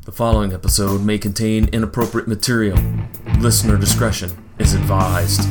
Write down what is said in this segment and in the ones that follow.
The following episode may contain inappropriate material. Listener discretion is advised.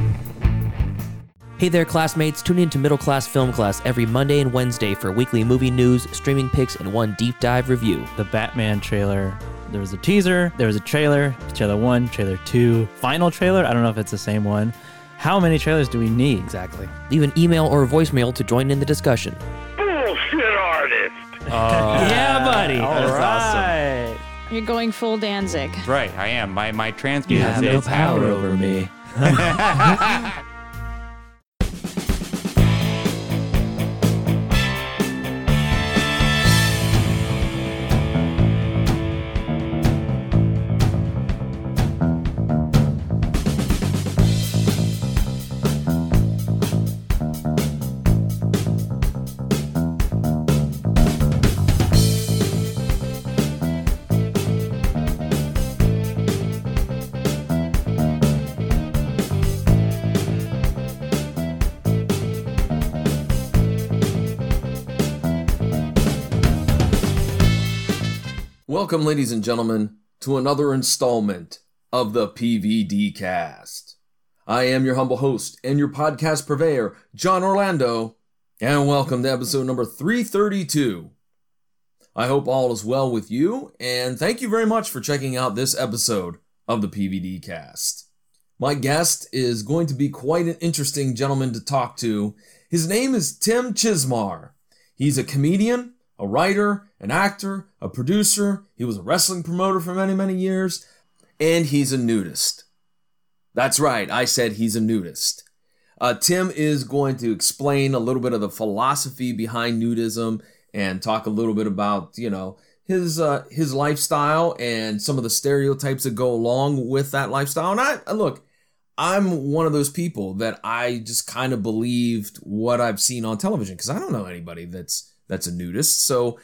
Hey there, classmates. Tune in to Middle Class Film Class every Monday and Wednesday for weekly movie news, streaming picks, and one deep dive review. The Batman trailer. There was a teaser, there was a trailer 1, trailer 2, final trailer. I don't know if it's the same one. How many trailers do we need exactly? Leave an email or a voicemail to join in the discussion. Bullshit artist! Yeah, buddy. All right. awesome. You're going full Danzig. Right, I am. My trans You penis have no is power over me. Welcome, ladies and gentlemen, to another installment of the PVD Cast. I am your humble host and your podcast purveyor, John Orlando, and welcome to episode number 332. I hope all is well with you, and thank you very much for checking out this episode of the PVD Cast. My guest is going to be quite an interesting gentleman to talk to. His name is Tim Chizmar. He's a comedian, a writer, an actor, a producer. He was a wrestling promoter for many, many years, and he's a nudist. That's right, I said he's a nudist. Tim is going to explain a little bit of the philosophy behind nudism and talk a little bit about, his lifestyle and some of the stereotypes that go along with that lifestyle. And I'm one of those people that I just kind of believed what I've seen on television because I don't know anybody that's a nudist. So,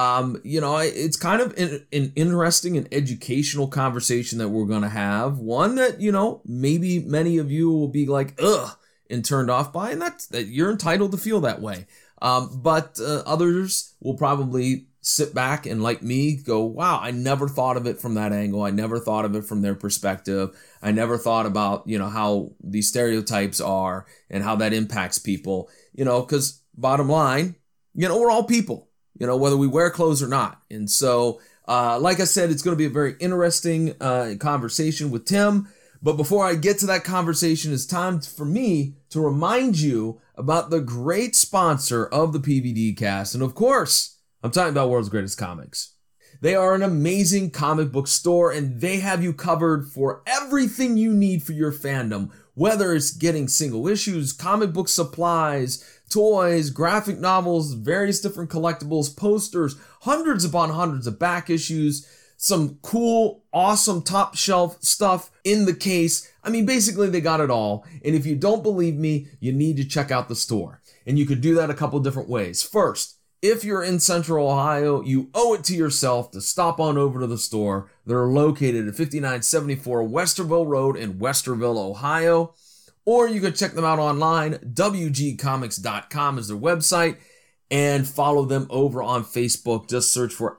it's kind of an interesting and educational conversation that we're going to have. One that, maybe many of you will be like, ugh, and turned off by, and that you're entitled to feel that way. But others will probably sit back and, like me, go, wow, I never thought of it from that angle. I never thought of it from their perspective. I never thought about, how these stereotypes are and how that impacts people, because bottom line, we're all people, whether we wear clothes or not. And so, like I said, it's going to be a very interesting conversation with Tim. But before I get to that conversation, it's time for me to remind you about the great sponsor of the PVD Cast. And of course, I'm talking about World's Greatest Comics. They are an amazing comic book store, and they have you covered for everything you need for your fandom, whether it's getting single issues, comic book supplies, toys, graphic novels, various different collectibles, posters, hundreds upon hundreds of back issues, some cool, awesome top shelf stuff in the case. I mean, basically they got it all. And if you don't believe me, you need to check out the store. And you could do that a couple different ways. First, if you're in Central Ohio, you owe it to yourself to stop on over to the store. They're located at 5974 Westerville Road in Westerville, Ohio. Or you can check them out online. WGComics.com is their website. And follow them over on Facebook. Just search for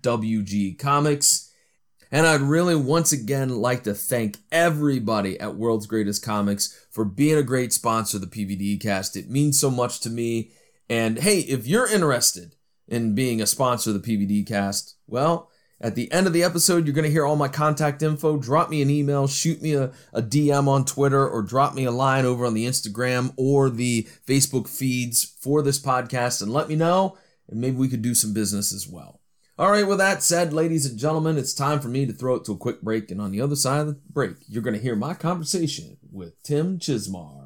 @WGComics. And I'd really once again like to thank everybody at World's Greatest Comics for being a great sponsor of the PVD Cast. It means so much to me. And hey, if you're interested in being a sponsor of the PVD Cast, well, at the end of the episode, you're going to hear all my contact info. Drop me an email, shoot me a DM on Twitter, or drop me a line over on the Instagram or the Facebook feeds for this podcast and let me know, and maybe we could do some business as well. All right, with that said, ladies and gentlemen, it's time for me to throw it to a quick break. And on the other side of the break, you're going to hear my conversation with Tim Chizmar.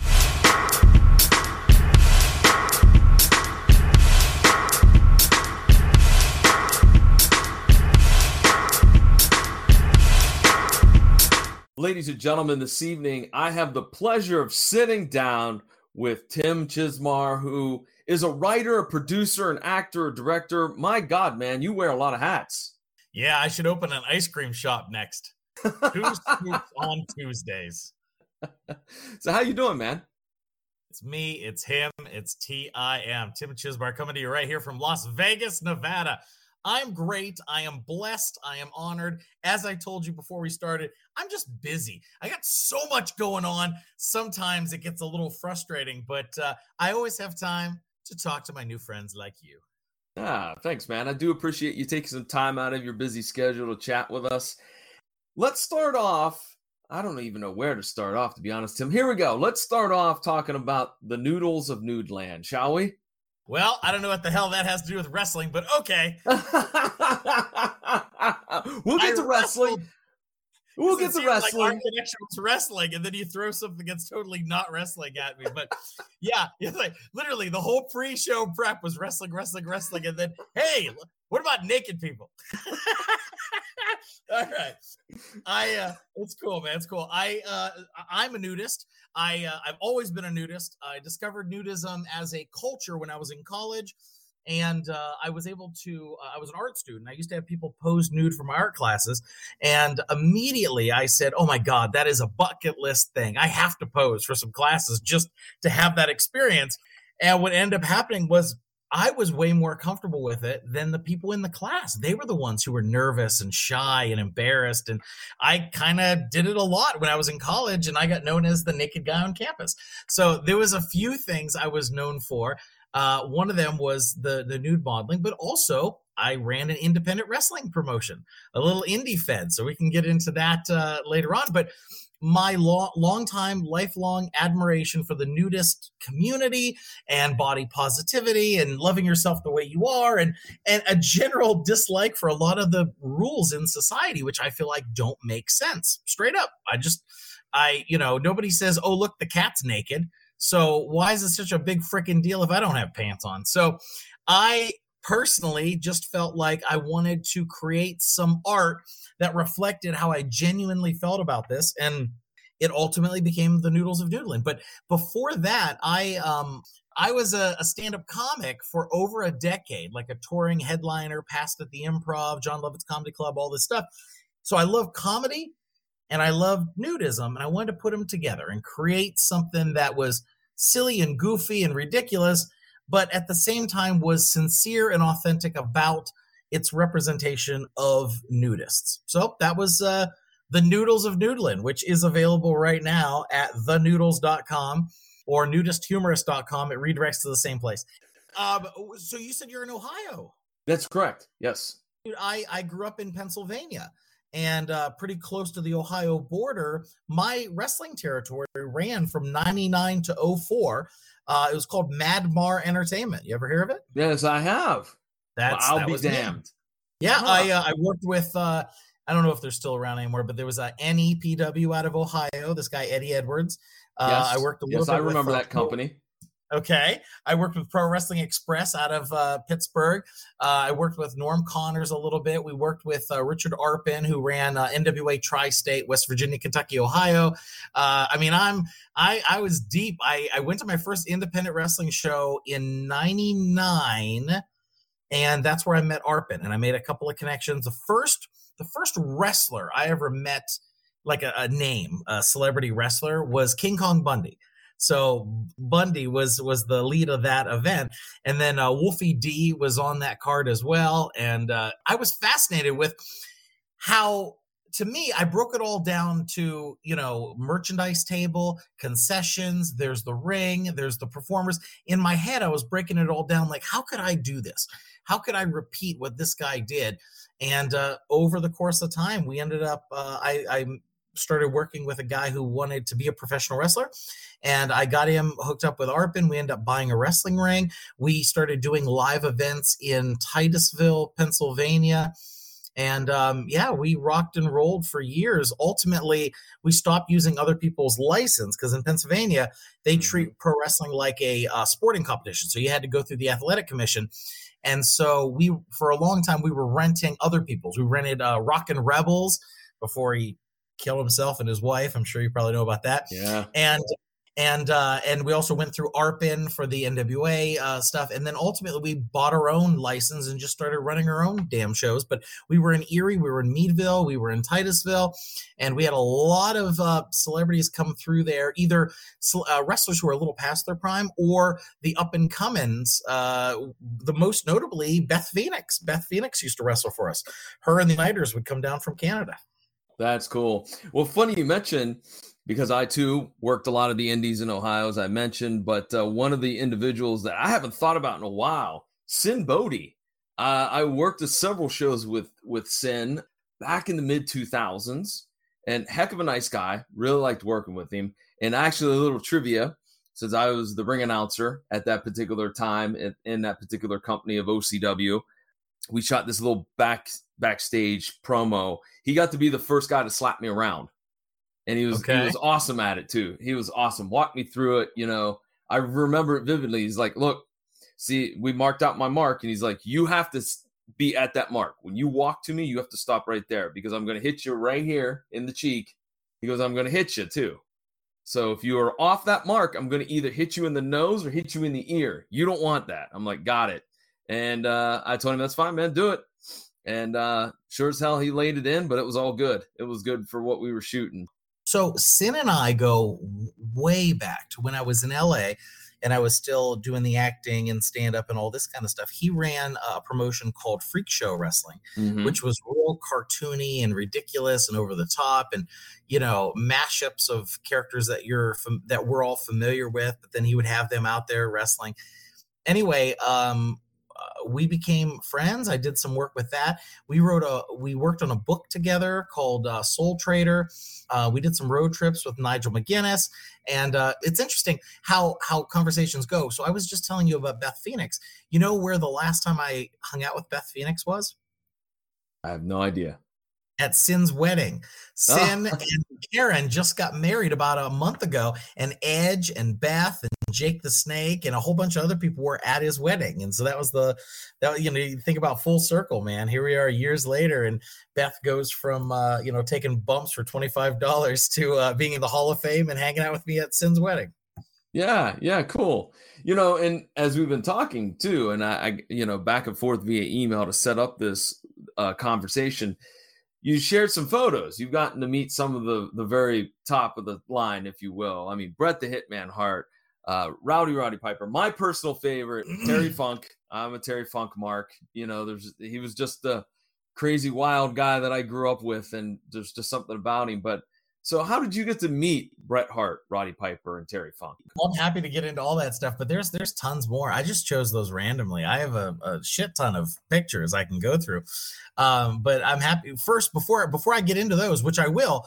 Ladies and gentlemen, this evening, I have the pleasure of sitting down with Tim Chizmar, who is a writer, a producer, an actor, a director. My God, man, you wear a lot of hats. Yeah, I should open an ice cream shop next. Who's Scoops on Tuesdays? So how you doing, man? It's me, it's him, it's TIM. Tim Chizmar coming to you right here from Las Vegas, Nevada. I'm great. I am blessed. I am honored. As I told you before we started, I'm just busy. I got so much going on. Sometimes it gets a little frustrating, but I always have time to talk to my new friends like you. Thanks, man. I do appreciate you taking some time out of your busy schedule to chat with us. Let's start off. I don't even know where to start off, to be honest, Tim. Here we go. Let's start off talking about the noodles of Noodland, shall we? Well, I don't know what the hell that has to do with wrestling, but okay. We'll get to wrestling. We'll get to wrestling. Like our connection was wrestling, and then you throw something that's totally not wrestling at me. But yeah, it's like literally the whole pre-show prep was wrestling, and then hey, what about naked people? All right, it's cool, man. It's cool. I'm a nudist. I've always been a nudist. I discovered nudism as a culture when I was in college. And I was able to, I was an art student. I used to have people pose nude for my art classes. And immediately I said, oh my God, that is a bucket list thing. I have to pose for some classes just to have that experience. And what ended up happening was I was way more comfortable with it than the people in the class. They were the ones who were nervous and shy and embarrassed. And I kind of did it a lot when I was in college, and I got known as the naked guy on campus. So there was a few things I was known for. One of them was the nude modeling, but also I ran an independent wrestling promotion, a little indie fed. So we can get into that later on. But my lifelong admiration for the nudist community and body positivity and loving yourself the way you are, and a general dislike for a lot of the rules in society, which I feel like don't make sense. Straight up. Nobody says, oh, look, the cat's naked. So why is it such a big freaking deal if I don't have pants on? So I personally just felt like I wanted to create some art that reflected how I genuinely felt about this. And it ultimately became the Noodles of Noodland. But before that, I was a stand-up comic for over a decade, like a touring headliner, passed at the Improv, John Lovett's Comedy Club, all this stuff. So I love comedy and I love nudism, and I wanted to put them together and create something that was silly and goofy and ridiculous, but at the same time was sincere and authentic about its representation of nudists. So that was the Noodles of Noodland, which is available right now at thenoodles.com or nudisthumorist.com. It redirects to the same place. So you said you're in Ohio. That's correct. Yes. I grew up in Pennsylvania. And pretty close to the Ohio border. My wrestling territory ran from 99 to 04. It was called Mad Mar Entertainment. You ever hear of it? Yes, I have. I'll be damned. Me. Yeah, I worked with, I don't know if they're still around anymore, but there was a NEPW out of Ohio, this guy, Eddie Edwards. Yes. I worked a little bit I remember that company. Okay. I worked with Pro Wrestling Express out of Pittsburgh. I worked with Norm Connors a little bit. We worked with Richard Arpin, who ran NWA Tri-State, West Virginia, Kentucky, Ohio. I was deep. I went to my first independent wrestling show in 99, and that's where I met Arpin, and I made a couple of connections. The first wrestler I ever met, like a name, a celebrity wrestler, was King Kong Bundy. So Bundy was the lead of that event. And then Wolfie D was on that card as well. And I was fascinated with how, to me, I broke it all down to, merchandise table, concessions, there's the ring, there's the performers. In my head, I was breaking it all down. Like, how could I do this? How could I repeat what this guy did? And over the course of time, we ended up, I started working with a guy who wanted to be a professional wrestler, and I got him hooked up with Arpin. We ended up buying a wrestling ring. We started doing live events in Titusville, Pennsylvania. And we rocked and rolled for years. Ultimately, we stopped using other people's license because in Pennsylvania, they treat pro wrestling like a sporting competition. So you had to go through the athletic commission. And so for a long time, we were renting other people's. We rented Rockin' Rebels before he killed himself and his wife. I'm sure you probably know about that. Yeah. And And we also went through ARPN for the NWA stuff. And then ultimately we bought our own license and just started running our own damn shows. But we were in Erie, we were in Meadville, we were in Titusville, and we had a lot of celebrities come through there, either wrestlers who are a little past their prime or the up-and-comings, the most notably Beth Phoenix. Beth Phoenix used to wrestle for us. Her and the Uniters would come down from Canada. That's cool. Well, funny you mentioned, because I too worked a lot of the indies in Ohio, as I mentioned, but one of the individuals that I haven't thought about in a while, Sin Bodie. I worked at several shows with Sin back in the mid 2000s, and heck of a nice guy. Really liked working with him. And actually, a little trivia, since I was the ring announcer at that particular time in that particular company of OCW, we shot this little backstage promo. He got to be the first guy to slap me around. And he was awesome at it too. He was awesome. Walked me through it. You know, I remember it vividly. He's like, look, see, we marked out my mark. And he's like, you have to be at that mark. When you walk to me, you have to stop right there because I'm going to hit you right here in the cheek. He goes, I'm going to hit you too. So if you are off that mark, I'm going to either hit you in the nose or hit you in the ear. You don't want that. I'm like, got it. And I told him, that's fine, man, do it. And sure as hell, he laid it in, but it was all good. It was good for what we were shooting. So Sin and I go way back to when I was in LA and I was still doing the acting and stand-up and all this kind of stuff. He ran a promotion called Freak Show Wrestling, which was real cartoony and ridiculous and over the top and, you know, mashups of characters that we're all familiar with, but then he would have them out there wrestling. Anyway, we became friends. I did some work with that. We worked on a book together called Soul Trader. We did some road trips with Nigel McGuinness, and it's interesting how conversations go. So I was just telling you about Beth Phoenix. You know where the last time I hung out with Beth Phoenix was? I have no idea. At Sin's wedding. Sin and Karen just got married about a month ago, and Edge and Beth and Jake the Snake and a whole bunch of other people were at his wedding. And so that was you think about full circle, man. Here we are years later, and Beth goes from taking bumps for $25 to being in the Hall of Fame and hanging out with me at Sin's wedding. Yeah, cool. You know, and as we've been talking too, and I back and forth via email to set up this conversation, you shared some photos. You've gotten to meet some of the very top of the line, if you will. I mean, Bret the Hitman Hart, Roddy Piper, my personal favorite, Terry Funk. I'm a Terry Funk mark. You know, he was just the crazy wild guy that I grew up with, and there's just something about him. But so how did you get to meet Bret Hart, Roddy Piper, and Terry Funk? Well, I'm happy to get into all that stuff, but there's tons more. I just chose those randomly. I have a shit ton of pictures I can go through. But I'm happy first, before I get into those, which I will,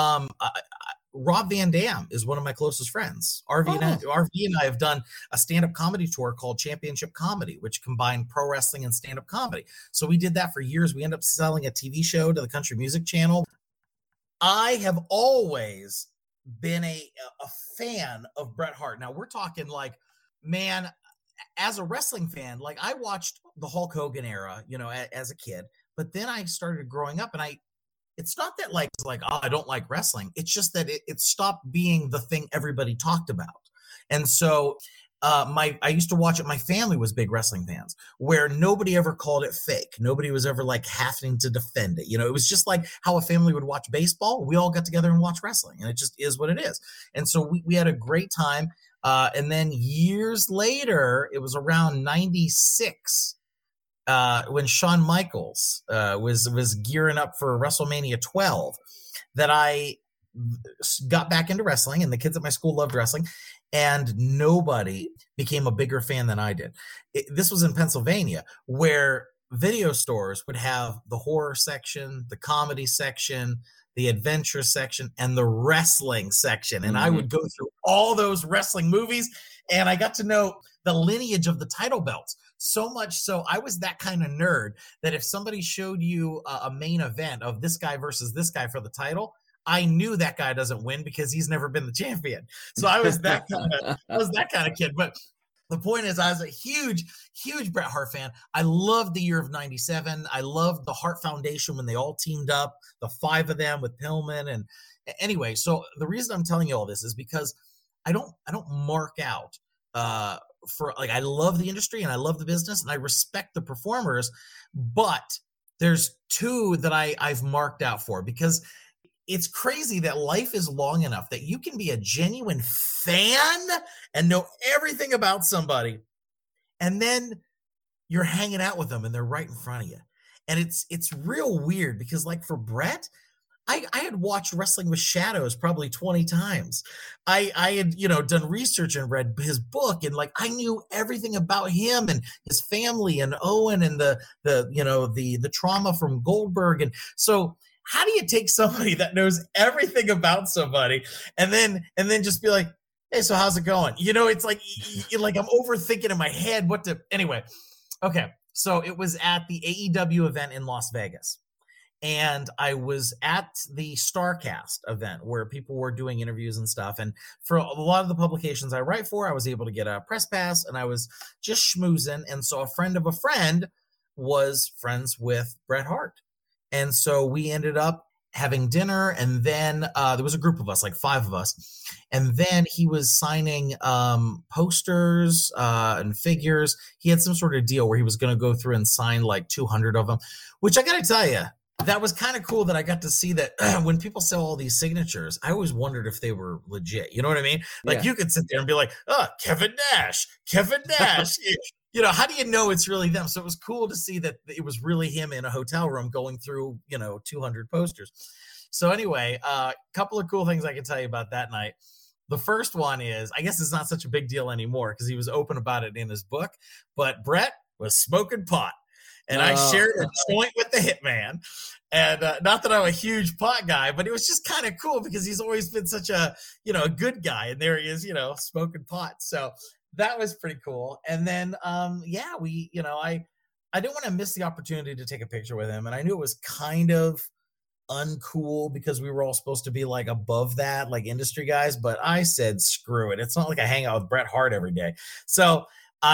Rob Van Dam is one of my closest friends. RV and I have done a stand-up comedy tour called Championship Comedy, which combined pro wrestling and stand-up comedy. So we did that for years. We ended up selling a TV show to the Country Music Channel. I have always been a fan of Bret Hart. Now we're talking like, man, as a wrestling fan, like I watched the Hulk Hogan era, you know, as a kid, but then I started growing up, and it's not that I don't like wrestling. It's just that it stopped being the thing everybody talked about. And so I used to watch it. My family was big wrestling fans, where nobody ever called it fake. Nobody was ever like having to defend it. You know, it was just like how a family would watch baseball. We all got together and watch wrestling, and it just is what it is. And so we had a great time. And then years later, it was around 96, when Shawn Michaels was gearing up for WrestleMania 12, that I got back into wrestling, and the kids at my school loved wrestling, and nobody became a bigger fan than I did. This was in Pennsylvania, where video stores would have the horror section, the comedy section, the adventure section, and the wrestling section. And I would go through all those wrestling movies, and I got to know the lineage of the title belts. So much so, I was that kind of nerd that if somebody showed you a main event of this guy versus this guy for the title, I knew that guy doesn't win because he's never been the champion. So I was that kind of kid. But the point is, I was a huge Bret Hart fan. I loved the year of 97. I loved the Hart Foundation when they all teamed up, the 5 of them with Pillman. And anyway, so the reason I'm telling you all this is because don't mark out for like, I love the industry and I love the business and I respect the performers, but there's two that I've marked out for, because it's crazy that life is long enough that you can be a genuine fan and know everything about somebody, and then you're hanging out with them and they're right in front of you. And it's real weird because, like, for Brett, I had watched Wrestling with Shadows probably 20 times. I had, done research and read his book, and like I knew everything about him and his family and Owen and the trauma from Goldberg. And so how do you take somebody that knows everything about somebody and then just be like, hey, so how's it going? It's like I'm overthinking in my head anyway. Okay. So it was at the AEW event in Las Vegas. And I was at the StarCast event where people were doing interviews and stuff. And for a lot of the publications I write for, I was able to get a press pass, and I was just schmoozing. And so a friend of a friend was friends with Bret Hart. And so we ended up having dinner, and then there was a group of us, like 5 of us. And then he was signing posters and figures. He had some sort of deal where he was going to go through and sign like 200 of them, which I got to tell you, that was kind of cool that I got to see that when people sell all these signatures, I always wondered if they were legit. You know what I mean? Like, you could sit there and be like, oh, Kevin Nash. How do you know it's really them? So it was cool to see that it was really him in a hotel room going through, 200 posters. So anyway, a couple of cool things I can tell you about that night. The first one is, I guess it's not such a big deal anymore because he was open about it in his book, but Brett was smoking pot. And I shared a joint with the Hitman. And not that I'm a huge pot guy, but it was just kind of cool because he's always been such a, a good guy. And there he is, smoking pot. So that was pretty cool. And then, I didn't want to miss the opportunity to take a picture with him. And I knew it was kind of uncool because we were all supposed to be like above that, like industry guys. But I said, screw it. It's not like I hang out with Bret Hart every day. So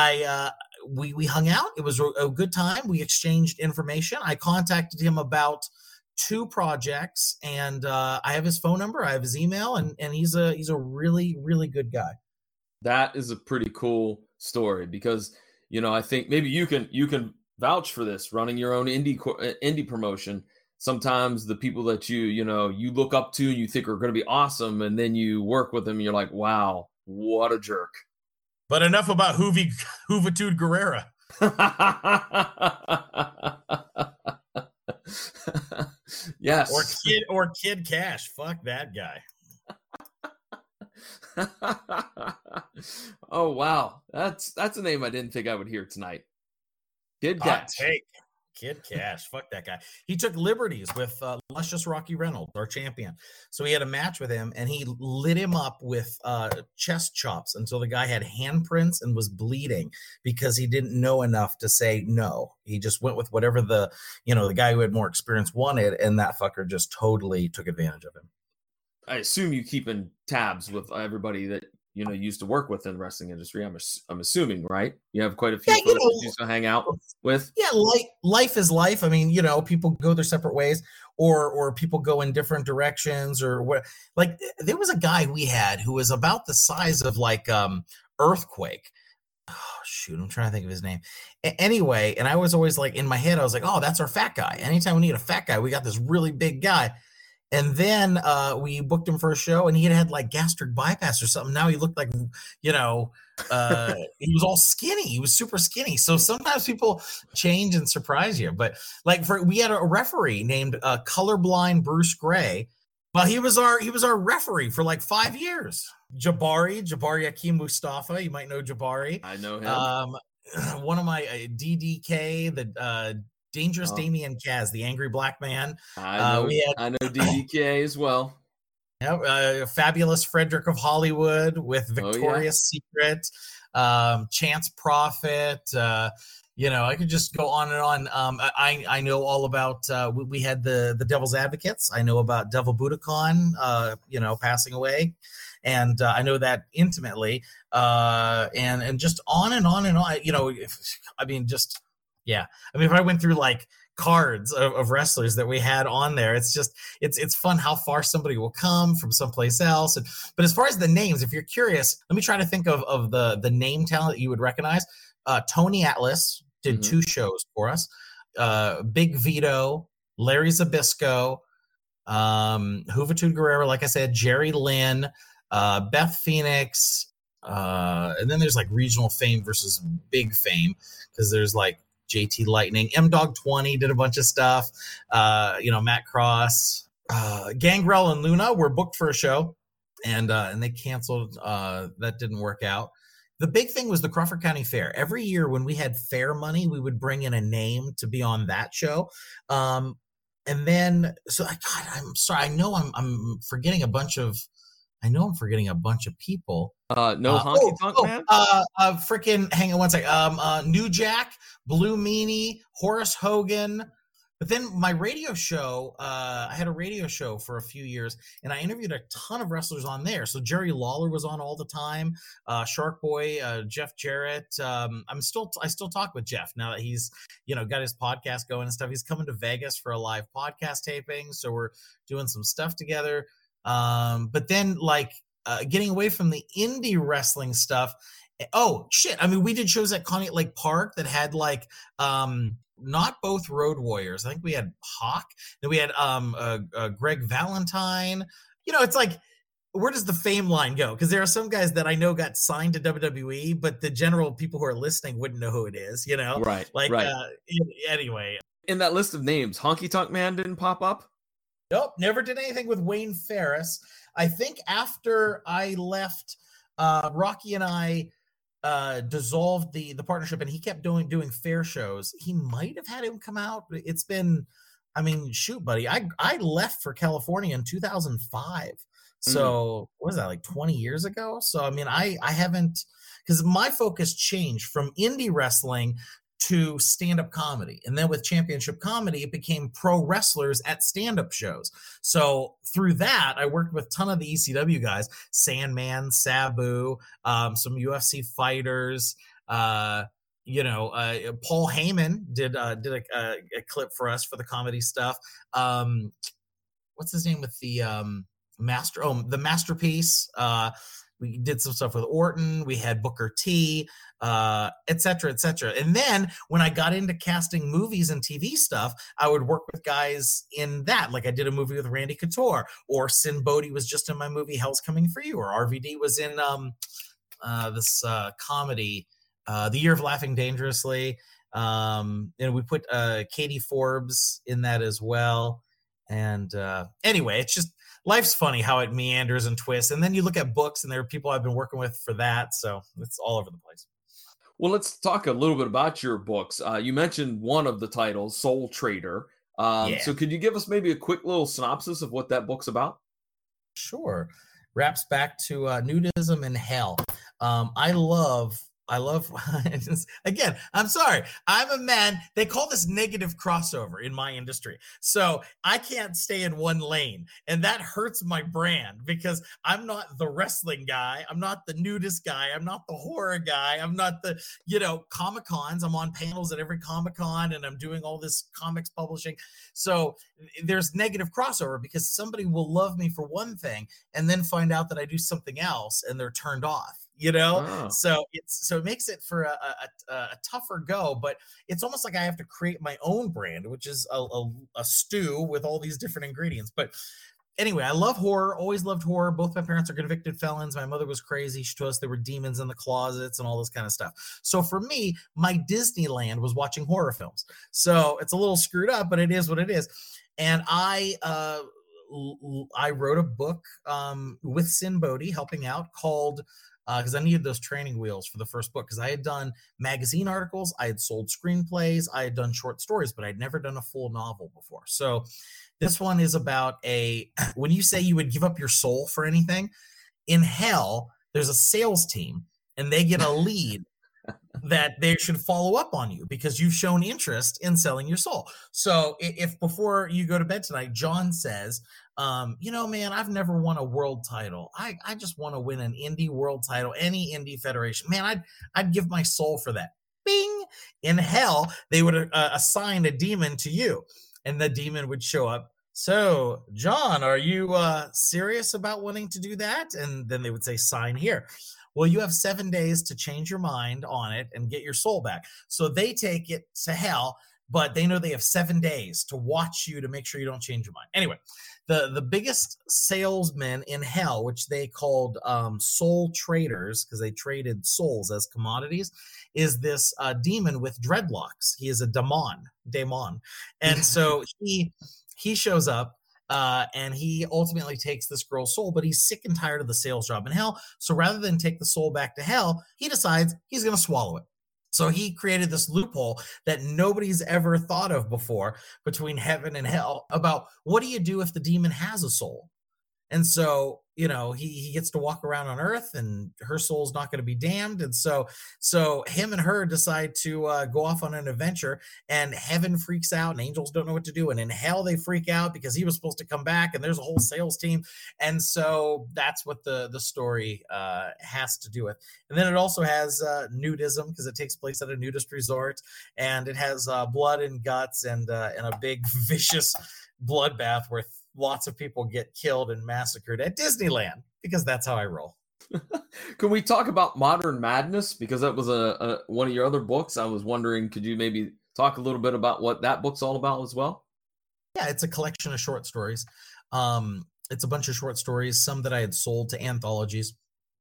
we hung out. It was a good time. We exchanged information. I contacted him about 2 projects, and I have his phone number. I have his email, and he's a really, really good guy. That is a pretty cool story because, I think maybe you can vouch for this running your own indie promotion. Sometimes the people that you look up to and you think are going to be awesome, and then you work with them and you're like, wow, what a jerk. But enough about Juventud Guerrera. Yes. Or Kid Cash. Fuck that guy. Oh wow. That's a name I didn't think I would hear tonight. Kid Cash. Kid Cash. Fuck that guy. He took liberties with Luscious Rocky Reynolds, our champion. So he had a match with him, and he lit him up with chest chops until the guy had handprints and was bleeding because he didn't know enough to say no. He just went with whatever the guy who had more experience wanted, and that fucker just totally took advantage of him. I assume you keeping tabs with everybody that used to work with in the wrestling industry. I'm assuming, right? You have quite a few folks you used to hang out with. Yeah, life is life. I mean, people go their separate ways, or people go in different directions, or what. Like, there was a guy we had who was about the size of like Earthquake. Oh shoot, I'm trying to think of his name. Anyway, and I was always like, in my head, I was like, oh, that's our fat guy. Anytime we need a fat guy, we got this really big guy. And then we booked him for a show, and he had like gastric bypass or something. Now he looked like, he was all skinny. He was super skinny. So sometimes people change and surprise you. But like we had a referee named Colorblind Bruce Gray. Well, he was our referee for like 5 years. Jabari Akeem Mustafa. You might know Jabari. I know him. One of my DDK, the Dangerous Damian Kaz, the angry black man. I know DDK as well. Fabulous Frederick of Hollywood with Victoria's Secret, Chance Prophet. I could just go on and on. I know all about. We had the Devil's Advocates. I know about Devil Budokan, passing away, and I know that intimately. And just on and on and on. Yeah. I mean, if I went through like cards of wrestlers that we had on there. It's just it's fun how far somebody will come from someplace else. But as far as the names, if you're curious, let me try to think of the name talent that you would recognize. Tony Atlas did 2 shows for us. Big Vito, Larry Zbyszko, Juventud Guerrera, like I said, Jerry Lynn, Beth Phoenix, and then there's like regional fame versus big fame, because there's like JT Lightning, M-Dog 20 did a bunch of stuff, Matt Cross, Gangrel and Luna were booked for a show, and they canceled. That didn't work out. The big thing was the Crawford County Fair. Every year when we had fair money, we would bring in a name to be on that show. And then, I'm sorry. I know I'm forgetting a bunch of people. Honky Tonk Man? Freaking, hang on one second. New Jack, Blue Meanie, Horace Hogan. But then my radio show, I had a radio show for a few years, and I interviewed a ton of wrestlers on there. So Jerry Lawler was on all the time, Shark Boy, Jeff Jarrett. I still talk with Jeff now that he's, got his podcast going and stuff. He's coming to Vegas for a live podcast taping, so we're doing some stuff together. But then getting away from the indie wrestling stuff. Oh shit! I mean, we did shows at Coney Lake Park that had not both Road Warriors. I think we had Hawk. Then we had Greg Valentine. It's like, where does the fame line go? Because there are some guys that I know got signed to WWE, but the general people who are listening wouldn't know who it is. Right. Right. Anyway, In that list of names, Honky Tonk Man didn't pop up? Nope, never did anything with Wayne Ferris. I think after I left, Rocky and I dissolved the partnership, and he kept doing fair shows. He might have had him come out. It's been, shoot, buddy, I left for California in 2005. So what was that, like 20 years ago? So I haven't, because my focus changed from indie wrestling to stand-up comedy. And then with Championship Comedy, it became pro wrestlers at stand-up shows. So through that, I worked with a ton of the ECW guys, Sandman, Sabu, some UFC fighters, Paul Heyman did a clip for us for the comedy stuff. What's his name with the the Masterpiece? We did some stuff with Orton. We had Booker T, et cetera, et cetera. And then when I got into casting movies and TV stuff, I would work with guys in that. Like I did a movie with Randy Couture, or Sin Bodhi was just in my movie Hell's Coming for You, or RVD was in this comedy, The Year of Laughing Dangerously. And we put Katie Forbes in that as well. And anyway, it's just, life's funny how it meanders and twists. And then you look at books, and there are people I've been working with for that. So it's all over the place. Well, let's talk a little bit about your books. You mentioned one of the titles, Soul Trader. So could you give us maybe a quick little synopsis of what that book's about? Sure. Wraps back to nudism and hell. I love again, I'm sorry. I'm a man. They call this negative crossover in my industry. So I can't stay in one lane. And that hurts my brand, because I'm not the wrestling guy. I'm not the nudist guy. I'm not the horror guy. I'm not the, Comic-Cons. I'm on panels at every Comic-Con, and I'm doing all this comics publishing. So there's negative crossover, because somebody will love me for one thing and then find out that I do something else, and they're turned off. So it makes it for a tougher go, but it's almost like I have to create my own brand, which is a stew with all these different ingredients. But anyway, I love horror, always loved horror. Both my parents are convicted felons. My mother was crazy. She told us there were demons in the closets and all this kind of stuff. So for me, my Disneyland was watching horror films. So it's a little screwed up, but it is what it is. And I wrote a book with Sin Bodhi helping out, called because I needed those training wheels for the first book, because I had done magazine articles, I had sold screenplays, I had done short stories, but I'd never done a full novel before. So this one is about when you say you would give up your soul for anything, in hell, there's a sales team, and they get a lead that they should follow up on you because you've shown interest in selling your soul. So if before you go to bed tonight, John says, man, I've never won a world title. I just want to win an indie world title, any indie federation. Man, I'd give my soul for that. bing, in hell, they would assign a demon to you, and the demon would show up. So, John, are you serious about wanting to do that? And then they would say, sign here. Well, you have 7 days to change your mind on it and get your soul back. So they take it to hell, but they know they have 7 days to watch you to make sure you don't change your mind. Anyway, the biggest salesmen in hell, which they called soul traders, because they traded souls as commodities, is this demon with dreadlocks. He is a daemon. And so he shows up and he ultimately takes this girl's soul, but he's sick and tired of the sales job in hell. So rather than take the soul back to hell, he decides he's going to swallow it. So he created this loophole that nobody's ever thought of before between heaven and hell about what do you do if the demon has a soul? And so, you know, he gets to walk around on earth and her soul's not going to be damned. And so him and her decide to go off on an adventure, and heaven freaks out and angels don't know what to do. And in hell, they freak out because he was supposed to come back and there's a whole sales team. And so that's what the story has to do with. And then it also has nudism because it takes place at a nudist resort, and it has blood and guts and a big vicious bloodbath where lots of people get killed and massacred at Disneyland, because that's how I roll. Can we talk about Modern Madness? Because that was one of your other books. I was wondering, could you maybe talk a little bit about what that book's all about as well? Yeah, it's a collection of short stories. It's a bunch of short stories, some that I had sold to anthologies.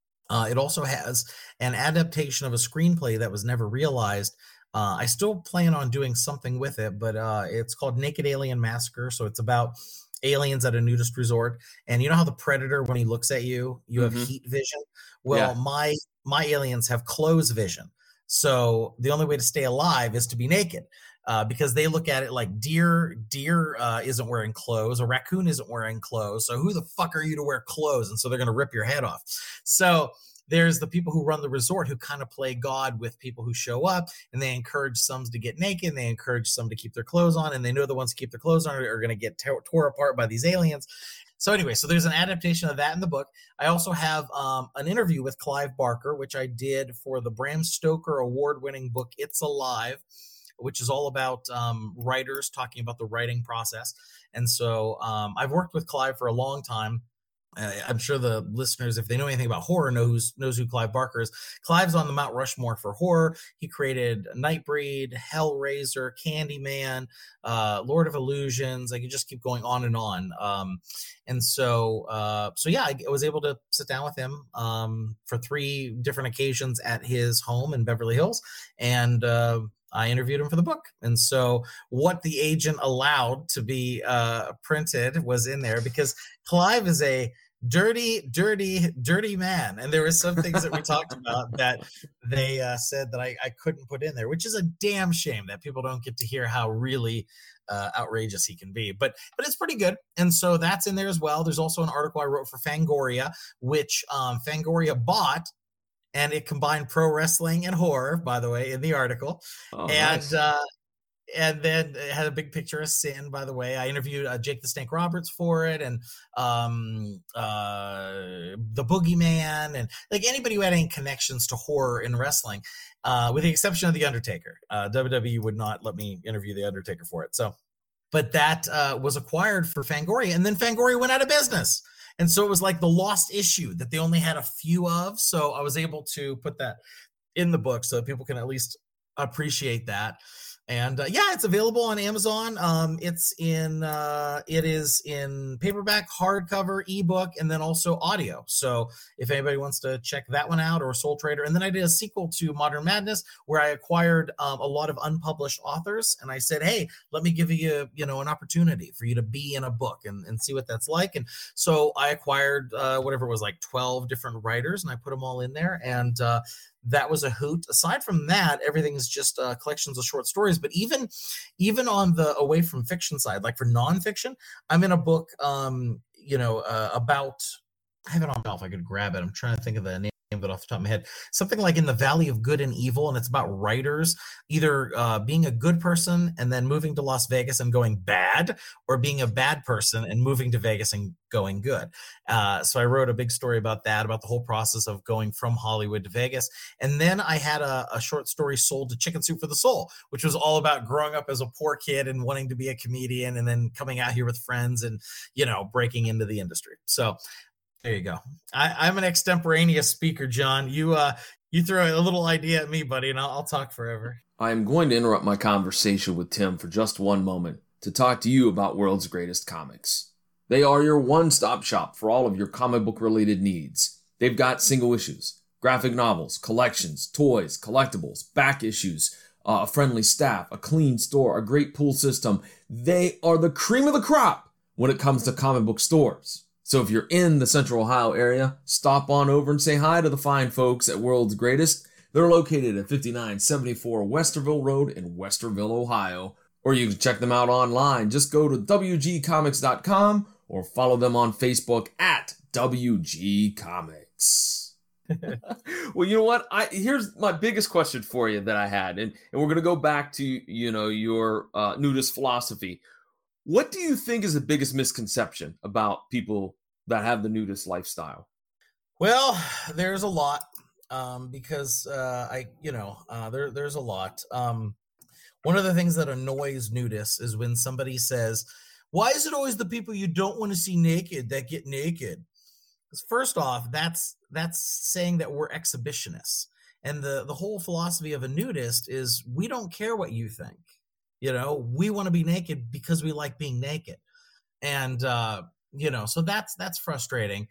It also has an adaptation of a screenplay that was never realized. I still plan on doing something with it, but it's called Naked Alien Massacre. So it's about aliens at a nudist resort. And you know how the predator, when he looks at you, you have heat vision? Well, yeah. My aliens have clothes vision. So the only way to stay alive is to be naked. Because they look at it like deer isn't wearing clothes, a raccoon isn't wearing clothes. So who the fuck are you to wear clothes? And so they're going to rip your head off. So there's the people who run the resort who kind of play God with people who show up, and they encourage some to get naked, and they encourage some to keep their clothes on, and they know the ones who keep their clothes on are going to get tore apart by these aliens. So anyway, so there's an adaptation of that in the book. I also have an interview with Clive Barker, which I did for the Bram Stoker award-winning book It's Alive, which is all about writers talking about the writing process. And so I've worked with Clive for a long time. I'm sure the listeners, if they know anything about horror, knows who Clive Barker is. Clive's on the Mount Rushmore for horror. He created Nightbreed, Hellraiser, Candyman, Lord of Illusions. I could just keep going on and on. So yeah, I was able to sit down with him for 3 different occasions at his home in Beverly Hills, and I interviewed him for the book. And so what the agent allowed to be printed was in there, because Clive is a dirty man. And there were some things that we talked about that they said that I couldn't put in there, which is a damn shame that people don't get to hear how really outrageous he can be. But it's pretty good. And so that's in there as well. There's also an article I wrote for Fangoria, which Fangoria bought. And it combined pro wrestling and horror, by the way, in the article. Oh, and nice. And then it had a big picture of Sin, by the way. I interviewed Jake the Snake Roberts for it, and the Boogeyman, and like anybody who had any connections to horror in wrestling, with the exception of The Undertaker. WWE would not let me interview The Undertaker for it. So, but that was acquired for Fangoria, and then Fangoria went out of business. And so it was like the lost issue that they only had a few of. So I was able to put that in the book so that people can at least appreciate that. And yeah, it's available on Amazon. It is in paperback, hardcover, ebook, and then also audio. So if anybody wants to check that one out, or Soul Trader. And then I did a sequel to Modern Madness where I acquired a lot of unpublished authors. And I said, hey, let me give you, an opportunity for you to be in a book and see what that's like. And so I acquired whatever it was, like 12 different writers, and I put them all in there. And that was a hoot. Aside from that, everything is just collections of short stories. But even on the away from fiction side, like for nonfiction, I'm in a book, about, I have it on shelf. I could grab it. I'm trying to think of the name. of it off the top of my head, something like In the Valley of Good and Evil, and it's about writers either being a good person and then moving to Las Vegas and going bad, or being a bad person and moving to Vegas and going good. So I wrote a big story about that, about the whole process of going from Hollywood to Vegas. And then I had a short story sold to Chicken Soup for the Soul, which was all about growing up as a poor kid and wanting to be a comedian and then coming out here with friends and, breaking into the industry. So there you go. I'm an extemporaneous speaker, John. You throw a little idea at me, buddy, and I'll talk forever. I am going to interrupt my conversation with Tim for just one moment to talk to you about World's Greatest Comics. They are your one-stop shop for all of your comic book related needs. They've got single issues, graphic novels, collections, toys, collectibles, back issues, a friendly staff, a clean store, a great pool system. They are the cream of the crop when it comes to comic book stores. So if you're in the Central Ohio area, stop on over and say hi to the fine folks at World's Greatest. They're located at 5974 Westerville Road in Westerville, Ohio. Or you can check them out online. Just go to wgcomics.com or follow them on Facebook at WG Comics. Well, you know what? Here's my biggest question for you that I had. And we're going to go back to, your nudist philosophy. What do you think is the biggest misconception about people that have the nudist lifestyle? Well, there's a lot, because there's a lot. One of the things that annoys nudists is when somebody says, "Why is it always the people you don't want to see naked that get naked?" Because first off, that's saying that we're exhibitionists, and the whole philosophy of a nudist is we don't care what you think. We want to be naked because we like being naked. And, so that's frustrating.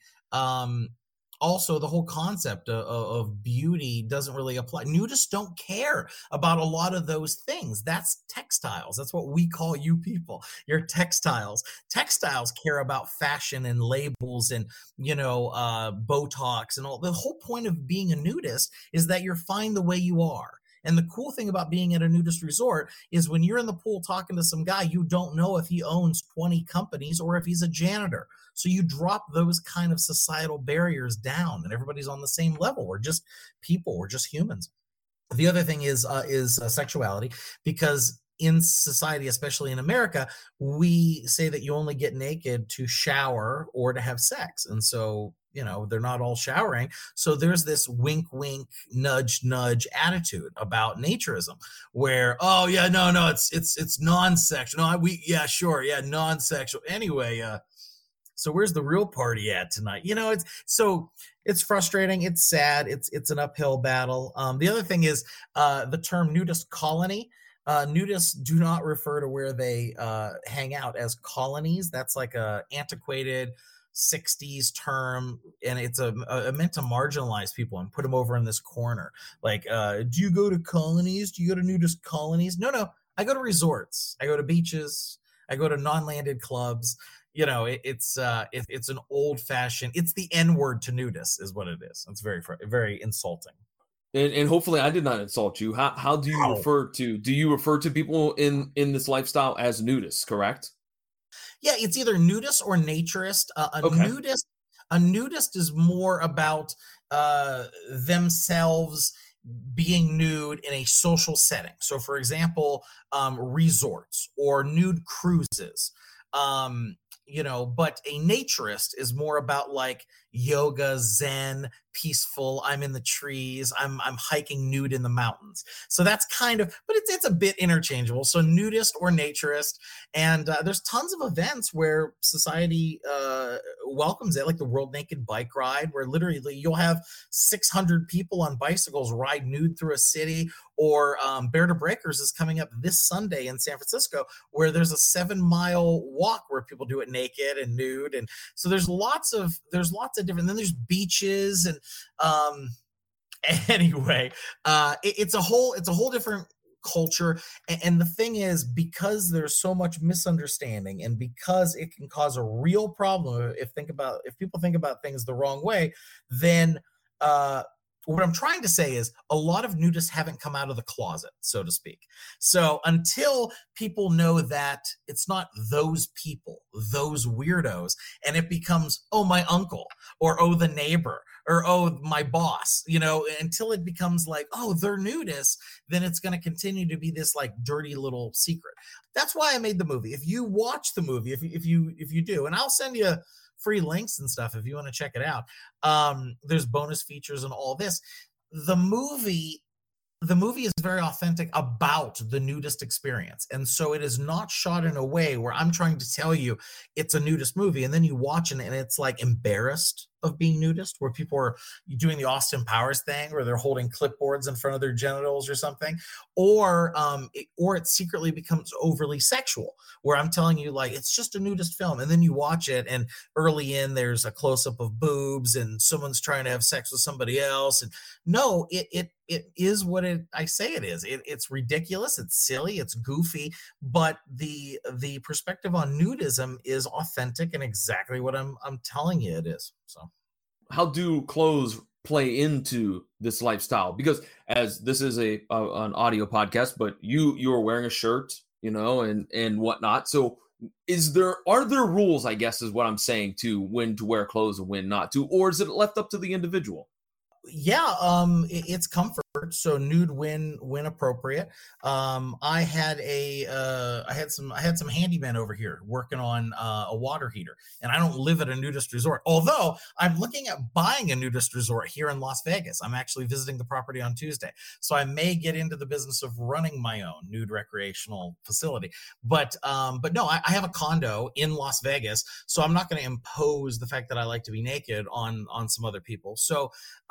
Also, the whole concept of beauty doesn't really apply. Nudists don't care about a lot of those things. That's textiles. That's what we call you people. You're textiles. Textiles care about fashion and labels and, Botox and all. The whole point of being a nudist is that you're fine the way you are. And the cool thing about being at a nudist resort is when you're in the pool talking to some guy, you don't know if he owns 20 companies or if he's a janitor. So you drop those kind of societal barriers down and everybody's on the same level. We're just people. We're just humans. The other thing is sexuality, because in society, especially in America, we say that you only get naked to shower or to have sex. And so, they're not all showering. So there's this wink, wink, nudge, nudge attitude about naturism where, oh yeah, no, it's non-sexual. No, non-sexual. Anyway, so where's the real party at tonight? It's frustrating. It's sad. It's an uphill battle. The other thing is the term nudist colony. Nudists do not refer to where they hang out as colonies. That's like a antiquated 60s term, and it's meant to marginalize people and put them over in this corner. Like, do you go to colonies? Do you go to nudist colonies? No. I go to resorts. I go to beaches. I go to non-landed clubs. It's an old-fashioned. It's the N-word to nudists, is what it is. It's very, very insulting. And hopefully I did not insult you. How do you refer to? Do you refer to people in this lifestyle as nudists? Correct. Yeah, it's either nudist or naturist. A nudist is more about themselves being nude in a social setting. So, for example, resorts or nude cruises. But a naturist is more about like yoga, zen, peaceful. I'm in the trees. I'm hiking nude in the mountains. So that's kind of, but it's a bit interchangeable. So nudist or naturist, and there's tons of events where society welcomes it, like the World Naked Bike Ride, where literally you'll have 600 people on bicycles ride nude through a city. Or Bear to Breakers is coming up this Sunday in San Francisco, where there's a 7-mile walk where people do it naked and nude, and so there's lots of different. Then there's beaches and anyway, it's a whole different culture. And the thing is, because there's so much misunderstanding and because it can cause a real problem if people think about things the wrong way, then what I'm trying to say is a lot of nudists haven't come out of the closet, so to speak. So until people know that it's not those people, those weirdos, and it becomes, oh, my uncle or oh, the neighbor, or oh, my boss, until it becomes like, oh, they're nudists, then it's going to continue to be this like dirty little secret. That's why I made the movie. If you watch the movie, if you do, and I'll send you free links and stuff if you want to check it out. There's bonus features and all this. The movie is very authentic about the nudist experience. And so it is not shot in a way where I'm trying to tell you it's a nudist movie and then you watch it and it's like embarrassed of being nudist, where people are doing the Austin Powers thing where they're holding clipboards in front of their genitals or something, or it secretly becomes overly sexual, where I'm telling you like it's just a nudist film, and then you watch it and early in there's a close-up of boobs and someone's trying to have sex with somebody else. And no, it is what I say it is. It's ridiculous, it's silly, it's goofy, but the perspective on nudism is authentic and exactly what I'm telling you it is. So how do clothes play into this lifestyle? Because as this is an audio podcast, but you're wearing a shirt, and whatnot. So are there rules, I guess, is what I'm saying, to when to wear clothes and when not to, or is it left up to the individual? Yeah, it's comfort. So nude when appropriate. I had some handymen over here working on a water heater, and I don't live at a nudist resort. Although I'm looking at buying a nudist resort here in Las Vegas. I'm actually visiting the property on Tuesday, so I may get into the business of running my own nude recreational facility. But no, I have a condo in Las Vegas, so I'm not going to impose the fact that I like to be naked on some other people. So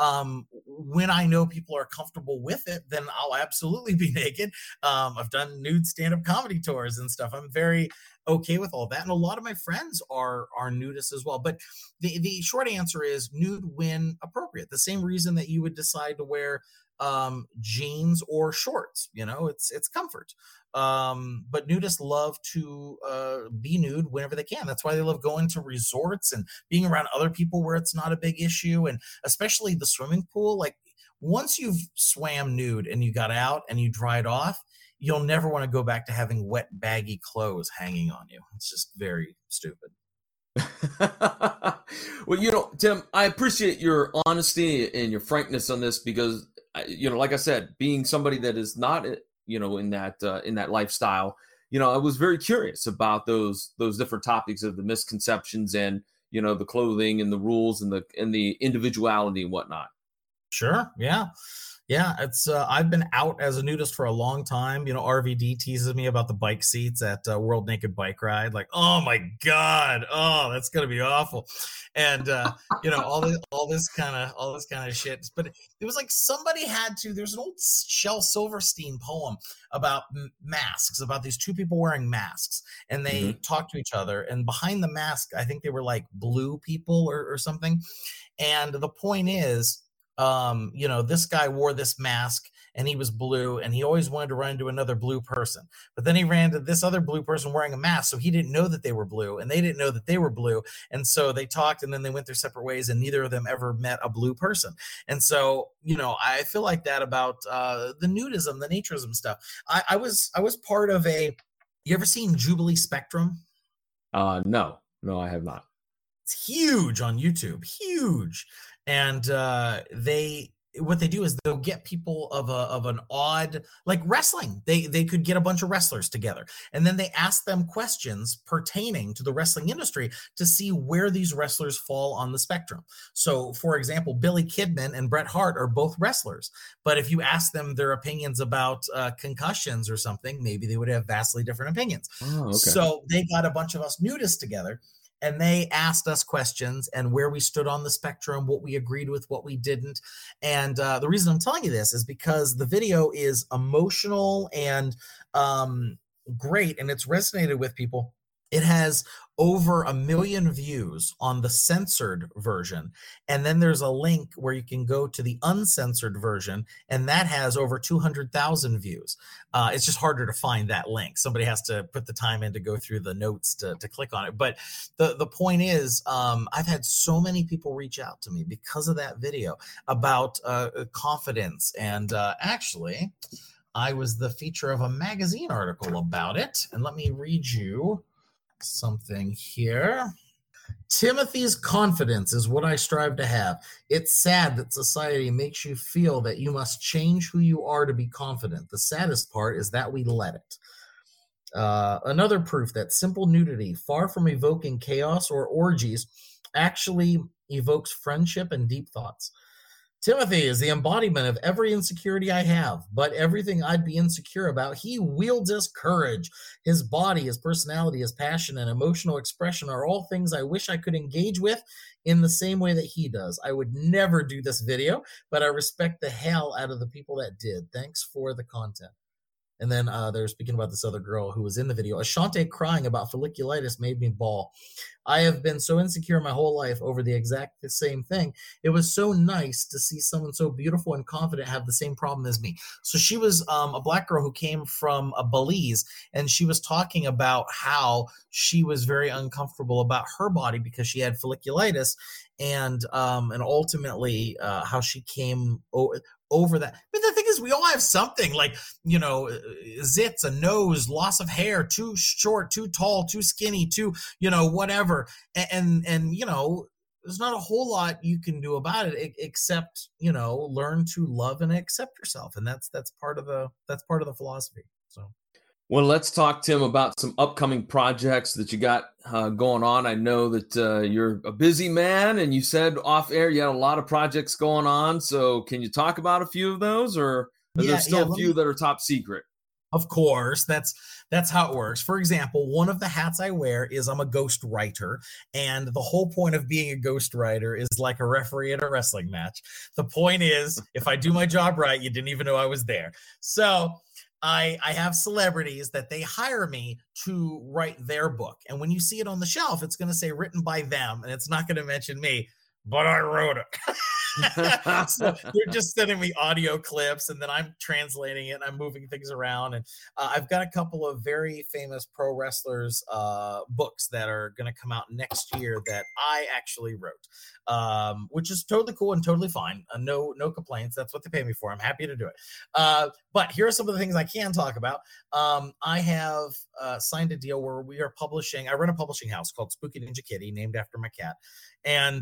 when I know people are comfortable with it, then I'll absolutely be naked. I've done nude stand-up comedy tours and stuff. I'm very okay with all that. And a lot of my friends are nudists as well. But the short answer is nude when appropriate. The same reason that you would decide to wear jeans or shorts, it's comfort. But nudists love to be nude whenever they can. That's why they love going to resorts and being around other people where it's not a big issue. And especially the swimming pool, like once you've swam nude and you got out and you dried off, you'll never want to go back to having wet, baggy clothes hanging on you. It's just very stupid. Well, Tim, I appreciate your honesty and your frankness on this because, like I said, being somebody that is not, in that lifestyle, I was very curious about those different topics of the misconceptions and, the clothing and the rules and the individuality and whatnot. Sure. Yeah. It's I've been out as a nudist for a long time. RVD teases me about the bike seats at World Naked Bike Ride. Like, oh my God, that's gonna be awful. And all this kind of shit. But it was like somebody had to. There's an old Shel Silverstein poem about masks, about these two people wearing masks, and they talk to each other. And behind the mask, I think they were like blue people or something. And the point is, this guy wore this mask and he was blue and he always wanted to run into another blue person. But then he ran into this other blue person wearing a mask. So he didn't know that they were blue and they didn't know that they were blue. And so they talked and then they went their separate ways and neither of them ever met a blue person. And so, I feel like that about the nudism, the naturism stuff. I was part of you ever seen Jubilee Spectrum? No, I have not. It's huge on YouTube, huge. And what they do is they'll get people of an odd, like wrestling. They could get a bunch of wrestlers together, and then they ask them questions pertaining to the wrestling industry to see where these wrestlers fall on the spectrum. So, for example, Billy Kidman and Bret Hart are both wrestlers, but if you ask them their opinions about concussions or something, maybe they would have vastly different opinions. Oh, okay. So they got a bunch of us nudists together. And they asked us questions and where we stood on the spectrum, what we agreed with, what we didn't. And the reason I'm telling you this is because the video is emotional and great, and it's resonated with people. It has over 1 million views on the censored version. And then there's a link where you can go to the uncensored version, and that has over 200,000 views. It's just harder to find that link. Somebody has to put the time in to go through the notes to click on it. But the point is, I've had so many people reach out to me because of that video about confidence. And actually, I was the feature of a magazine article about it. And let me read you something here. Timothy's confidence is what I strive to have. It's sad that society makes you feel that you must change who you are to be confident. The saddest part is that we let it. Another proof that simple nudity, far from evoking chaos or orgies, actually evokes friendship and deep thoughts. Timothy is the embodiment of every insecurity I have, but everything I'd be insecure about, he wields as courage. His body, his personality, his passion, and emotional expression are all things I wish I could engage with in the same way that he does. I would never do this video, but I respect the hell out of the people that did. Thanks for the content. And then they're speaking about this other girl who was in the video. Ashante crying about folliculitis made me bawl. I have been so insecure my whole life over the exact same thing. It was so nice to see someone so beautiful and confident have the same problem as me. So she was a Black girl who came from Belize, and she was talking about how she was very uncomfortable about her body because she had folliculitis, and ultimately how she came over that. But the thing is, we all have something like, zits, a nose, loss of hair, too short, too tall, too skinny, too, whatever. And there's not a whole lot you can do about it except, learn to love and accept yourself. And that's part of the philosophy. So. Well, let's talk, Tim, about some upcoming projects that you got going on. I know that you're a busy man, and you said off air you had a lot of projects going on. So can you talk about a few of those, or are there still a few that are top secret? Of course, that's how it works. For example, one of the hats I wear is I'm a ghost writer, and the whole point of being a ghost writer is like a referee at a wrestling match. The point is, if I do my job right, you didn't even know I was there. So I have celebrities that they hire me to write their book. And when you see it on the shelf, it's going to say written by them, and it's not going to mention me, but I wrote it. So they're just sending me audio clips, and then I'm translating it and I'm moving things around. And I've got a couple of very famous pro wrestlers books that are going to come out next year that I actually wrote, which is totally cool and totally fine. No complaints. That's what they pay me for. I'm happy to do it. But here are some of the things I can talk about. I have signed a deal where we are publishing. I run a publishing house called Spooky Ninja Kitty, named after my cat. And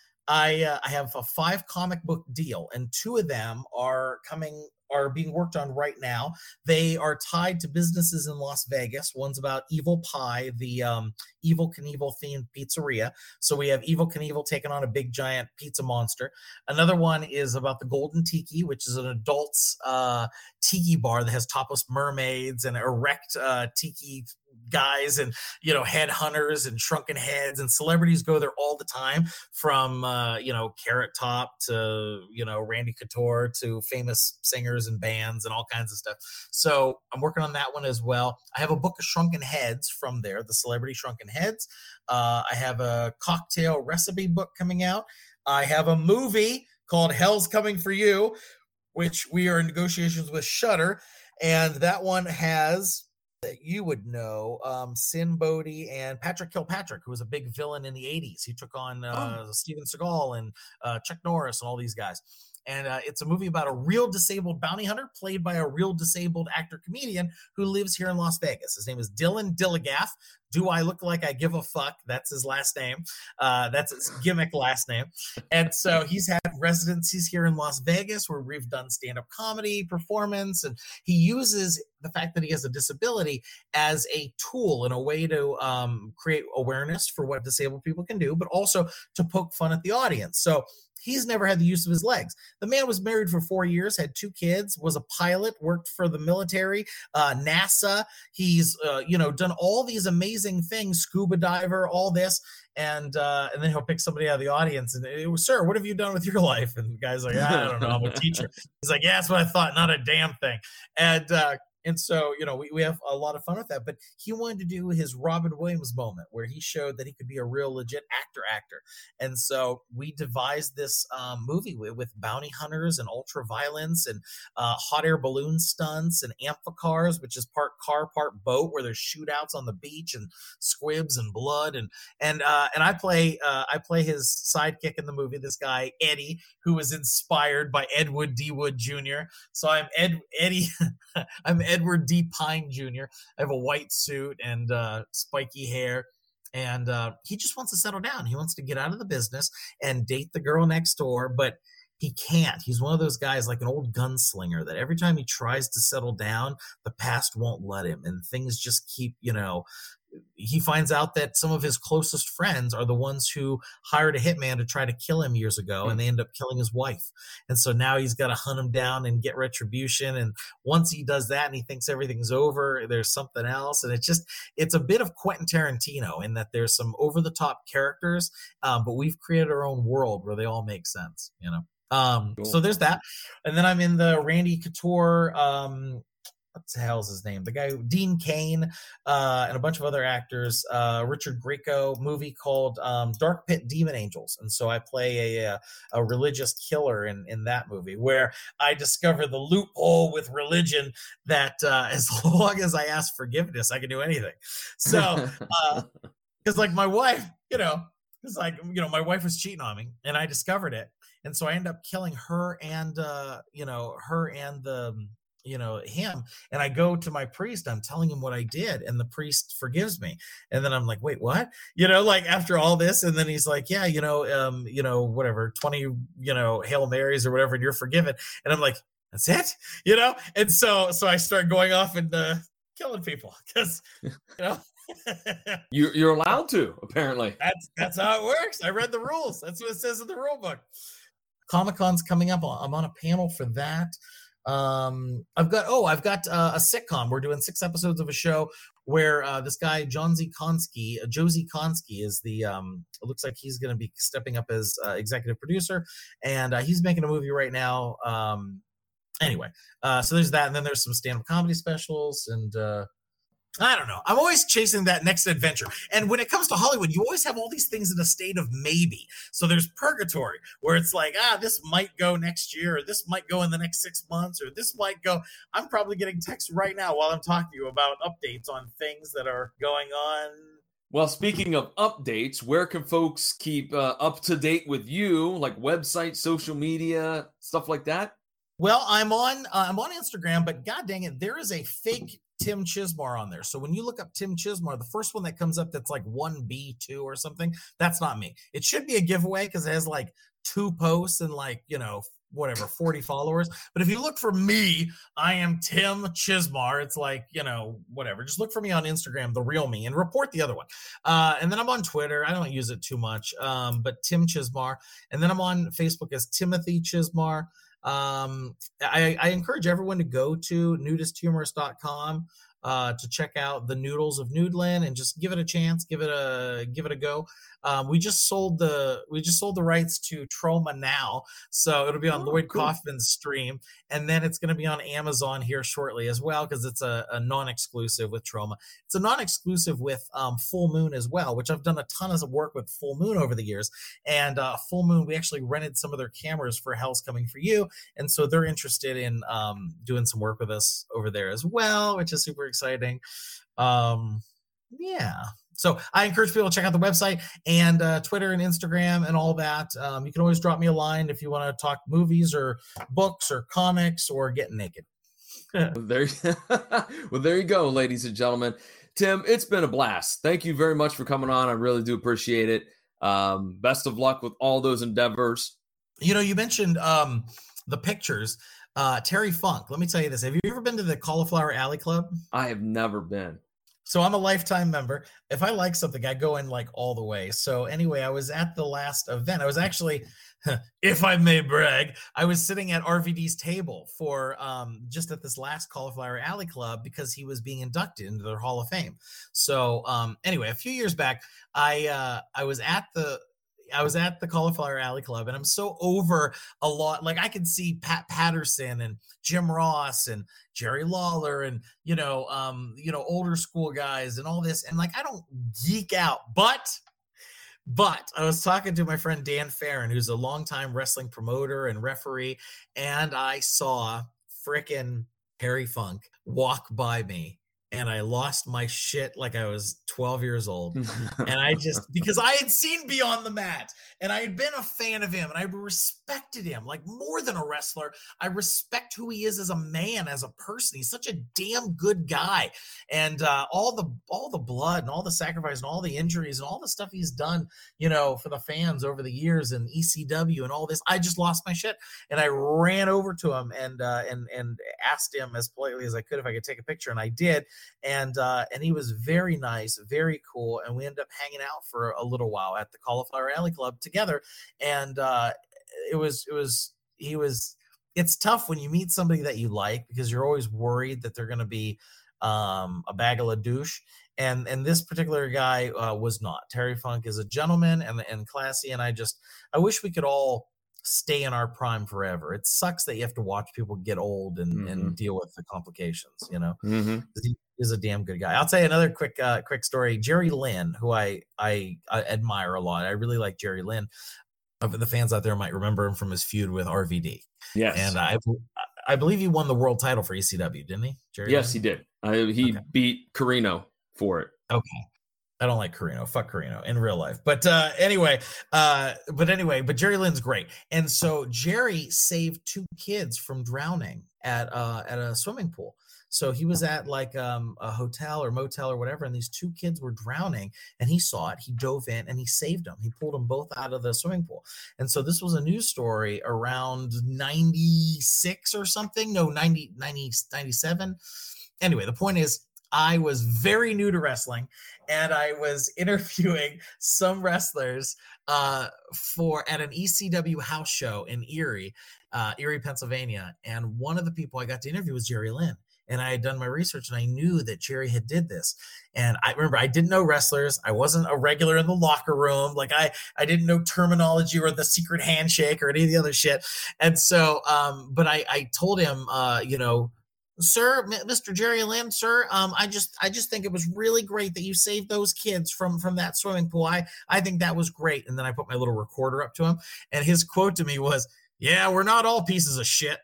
I have a 5 comic book deal, and 2 of them are being worked on right now. They are tied to businesses in Las Vegas. One's about Evil Pie, the Evel Knievel themed pizzeria. So we have Evel Knievel taking on a big giant pizza monster. Another one is about the Golden Tiki, which is an adults tiki bar that has topless mermaids and erect tiki guys and head hunters and shrunken heads, and celebrities go there all the time, from Carrot Top to Randy Couture to famous singers and bands and all kinds of stuff. So I'm working on that one as well. I have a book of shrunken heads from there, the Celebrity Shrunken Heads. I have a cocktail recipe book coming out. I have a movie called Hell's Coming for You, which we are in negotiations with Shudder, and that one has, that you would know, Sin Bodhi and Patrick Kilpatrick, who was a big villain in the 80s. He took on Steven Seagal and Chuck Norris and all these guys. And it's a movie about a real disabled bounty hunter played by a real disabled actor-comedian who lives here in Las Vegas. His name is Dylan Dilligaff. Do I look like I give a fuck? That's his last name. That's his gimmick last name. And so he's had residencies here in Las Vegas where we've done stand-up comedy performance. And he uses the fact that he has a disability as a tool and a way to create awareness for what disabled people can do, but also to poke fun at the audience. So he's never had the use of his legs. The man was married for 4 years, had 2 kids, was a pilot, worked for the military, NASA. He's, done all these amazing things, scuba diver, all this. And then he'll pick somebody out of the audience and it was, sir, what have you done with your life? And the guy's like, I don't know, I'm a teacher. He's like, yeah, that's what I thought, not a damn thing. And so, we have a lot of fun with that. But he wanted to do his Robin Williams moment where he showed that he could be a real legit actor. And so we devised this movie with bounty hunters and ultra violence and hot air balloon stunts and amphicars, which is part car, part boat, where there's shootouts on the beach and squibs and blood. And I play his sidekick in the movie, this guy, Eddie, who was inspired by Edward D. Wood Jr. So I'm Eddie. I'm Edward D. Pine Jr. I have a white suit and spiky hair. And he just wants to settle down. He wants to get out of the business and date the girl next door, but he can't. He's one of those guys like an old gunslinger that every time he tries to settle down, the past won't let him, and things just keep, he finds out that some of his closest friends are the ones who hired a hitman to try to kill him years ago, and they end up killing his wife. And so now he's got to hunt him down and get retribution. And once he does that and he thinks everything's over, there's something else. And it's a bit of Quentin Tarantino in that there's some over the top characters, but we've created our own world where they all make sense, Cool. So there's that. And then I'm in the Randy Couture, what the hell's his name? The guy, Dean Cain, and a bunch of other actors, Richard Grieco movie called Dark Pit Demon Angels. And so I play a religious killer in that movie, where I discover the loophole with religion that as long as I ask forgiveness, I can do anything. So, because like my wife, it's like, my wife was cheating on me and I discovered it. And so I end up killing her and, him. And I go to my priest, I'm telling him what I did, and the priest forgives me. And then I'm like, wait, what? After all this, and then he's like, yeah, whatever, 20, Hail Marys or whatever, and you're forgiven. And I'm like, that's it? And so I start going off and killing people because, You're allowed to, apparently. That's how it works. I read the rules. That's what it says in the rule book. Comic-Con's coming up. I'm on a panel for that. I've got a sitcom. We're doing 6 episodes of a show where this guy Josie Konski is the it looks like he's going to be stepping up as executive producer, and he's making a movie right now. So there's that, and then there's some stand-up comedy specials, and I don't know. I'm always chasing that next adventure. And when it comes to Hollywood, you always have all these things in a state of maybe. So there's purgatory, where it's like, this might go next year, or this might go in the next 6 months, or this might go. I'm probably getting texts right now while I'm talking to you about updates on things that are going on. Well, speaking of updates, where can folks keep up to date with you, like website, social media, stuff like that? Well, I'm on Instagram, but god dang it, there is a fake Tim Chismar on there. So when you look up Tim Chismar, the first one that comes up that's like 1B2 or something, that's not me. It should be a giveaway because it has like 2 posts and 40 followers. But if you look for me, I am Tim Chismar. It's like, whatever. Just look for me on Instagram, the real me, and report the other one. And then I'm on Twitter. I don't use it too much, but Tim Chismar. And then I'm on Facebook as Timothy Chismar. I encourage everyone to go to nudisthumorist.com to check out the Noodles of Noodland and just give it a chance, give it a go. We just sold the rights to Troma Now, so it'll be on Lloyd Kaufman's stream, and then it's going to be on Amazon here shortly as well, because it's a non-exclusive with Troma. It's a non-exclusive with Full Moon as well, which I've done a ton of work with Full Moon over the years. And Full Moon, we actually rented some of their cameras for Hell's Coming for You, and so they're interested in doing some work with us over there as well, which is super exciting. So I encourage people to check out the website and Twitter and Instagram and all that. You can always drop me a line if you want to talk movies or books or comics or getting naked. Well, there you go, ladies and gentlemen. Tim, it's been a blast. Thank you very much for coming on. I really do appreciate it. Best of luck with all those endeavors. You mentioned the pictures. Terry Funk, let me tell you this. Have you ever been to the Cauliflower Alley Club? I have never been. So I'm a lifetime member. If I like something, I go in like all the way. So anyway, I was at the last event. I was actually, if I may brag, I was sitting at RVD's table for just at this last Cauliflower Alley Club because he was being inducted into their Hall of Fame. So anyway, a few years back, I was at the Cauliflower Alley Club, and I'm so over a lot. Like I could see Pat Patterson and Jim Ross and Jerry Lawler and, older school guys and all this. And like, I don't geek out, but I was talking to my friend Dan Farron, who's a longtime wrestling promoter and referee. And I saw frickin' Terry Funk walk by me and I lost my shit like I was 12 years old. And because I had seen Beyond the Mat and I had been a fan of him and I respected him like more than a wrestler. I respect who he is as a man, as a person. He's such a damn good guy. And all the blood and all the sacrifice and all the injuries and all the stuff he's done, for the fans over the years and ECW and all this, I just lost my shit. And I ran over to him and asked him as politely as I could if I could take a picture. And I did. And he was very nice, very cool. And we ended up hanging out for a little while at the Cauliflower Alley Club together. And it's tough when you meet somebody that you like, because you're always worried that they're going to be a bag of douche. And this particular guy was not. Terry Funk is a gentleman and classy. And I wish we could all stay in our prime forever. It sucks that you have to watch people get old and deal with the complications, He's a damn good guy. I'll tell you another quick story. Jerry Lynn, who I admire a lot. I really like Jerry Lynn. The fans out there might remember him from his feud with RVD. Yes. And I believe he won the world title for ECW, didn't he? Jerry Yes, Lynn? he did. He beat Carino for it. Okay. I don't like Carino. Fuck Carino in real life. But anyway, Jerry Lynn's great. And so Jerry saved 2 kids from drowning at a swimming pool. So he was at like a hotel or motel or whatever, and these 2 kids were drowning, and he saw it. He dove in and he saved them. He pulled them both out of the swimming pool. And so this was a news story around 96 or something. No, 97. Anyway, the point is, I was very new to wrestling, and I was interviewing some wrestlers at an ECW house show in Erie, Pennsylvania. And one of the people I got to interview was Jerry Lynn. And I had done my research, and I knew that Jerry had did this. And I remember I didn't know wrestlers. I wasn't a regular in the locker room. Like I didn't know terminology or the secret handshake or any of the other shit. And so, but I told him, sir, Mr. Jerry Lynn, sir, I just think it was really great that you saved those kids from that swimming pool. I think that was great. And then I put my little recorder up to him, and his quote to me was, "Yeah, we're not all pieces of shit."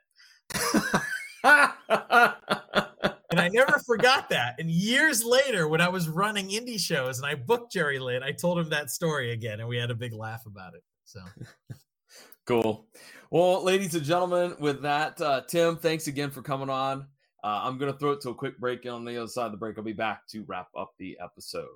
And I never forgot that. And years later, when I was running indie shows and I booked Jerry Lynn, I told him that story again, and we had a big laugh about it. So cool. Well, ladies and gentlemen, with that, Tim, thanks again for coming on. I'm going to throw it to a quick break. On the other side of the break, I'll be back to wrap up the episode.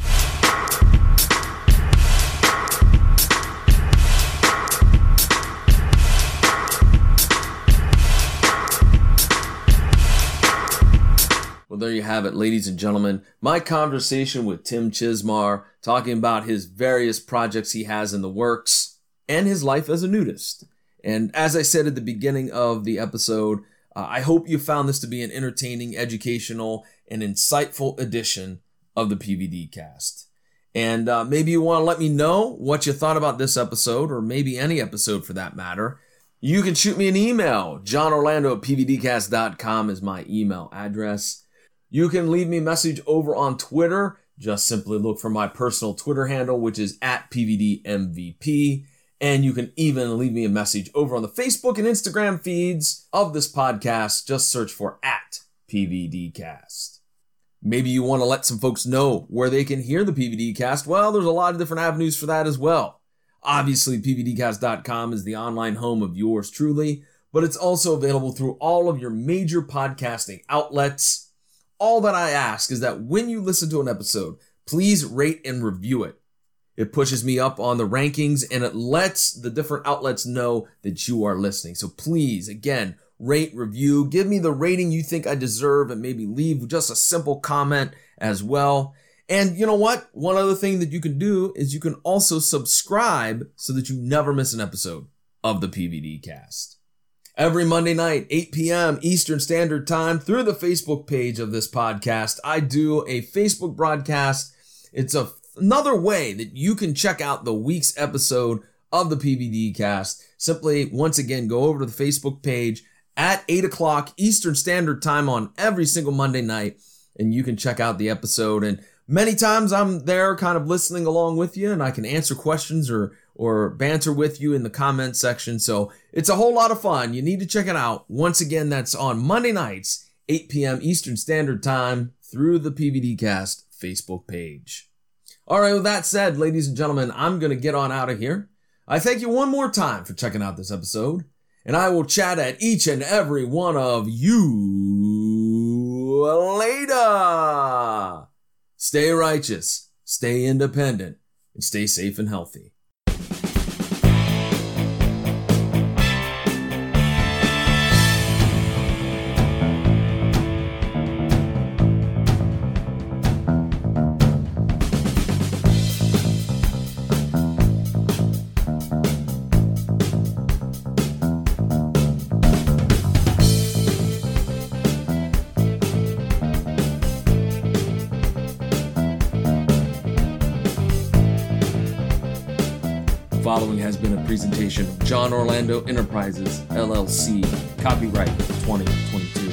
Well, there you have it, ladies and gentlemen. My conversation with Tim Chismar, talking about his various projects he has in the works and his life as a nudist. And as I said at the beginning of the episode, I hope you found this to be an entertaining, educational, and insightful edition of the PVD cast. And maybe you want to let me know what you thought about this episode, or maybe any episode for that matter. You can shoot me an email. JohnOrlando@pvdcast.com is my email address. You can leave me a message over on Twitter. Just simply look for my personal Twitter handle, which is @PVDMVP. And you can even leave me a message over on the Facebook and Instagram feeds of this podcast. Just search for @PVDcast. Maybe you want to let some folks know where they can hear the PVD cast. Well, there's a lot of different avenues for that as well. Obviously, PVDcast.com is the online home of yours truly, but it's also available through all of your major podcasting outlets. All that I ask is that when you listen to an episode, please rate and review it. It pushes me up on the rankings, and it lets the different outlets know that you are listening. So please, again, rate, review, give me the rating you think I deserve, and maybe leave just a simple comment as well. And you know what? One other thing that you can do is you can also subscribe so that you never miss an episode of the PVD cast. Every Monday night, 8 p.m. Eastern Standard Time, through the Facebook page of this podcast, I do a Facebook broadcast. It's another way that you can check out the week's episode of the PVD cast. Simply, once again, go over to the Facebook page at 8 o'clock Eastern Standard Time on every single Monday night, and you can check out the episode. And many times I'm there kind of listening along with you, and I can answer questions or banter with you in the comment section. So it's a whole lot of fun. You need to check it out. Once again, that's on Monday nights, 8 p.m. Eastern Standard Time, through the PVDcast Facebook page. All right, with that said, ladies and gentlemen, I'm going to get on out of here. I thank you one more time for checking out this episode, and I will chat at each and every one of you later. Stay righteous, stay independent, and stay safe and healthy. Following has been a presentation of John Orlando Enterprises, LLC, copyright 2022.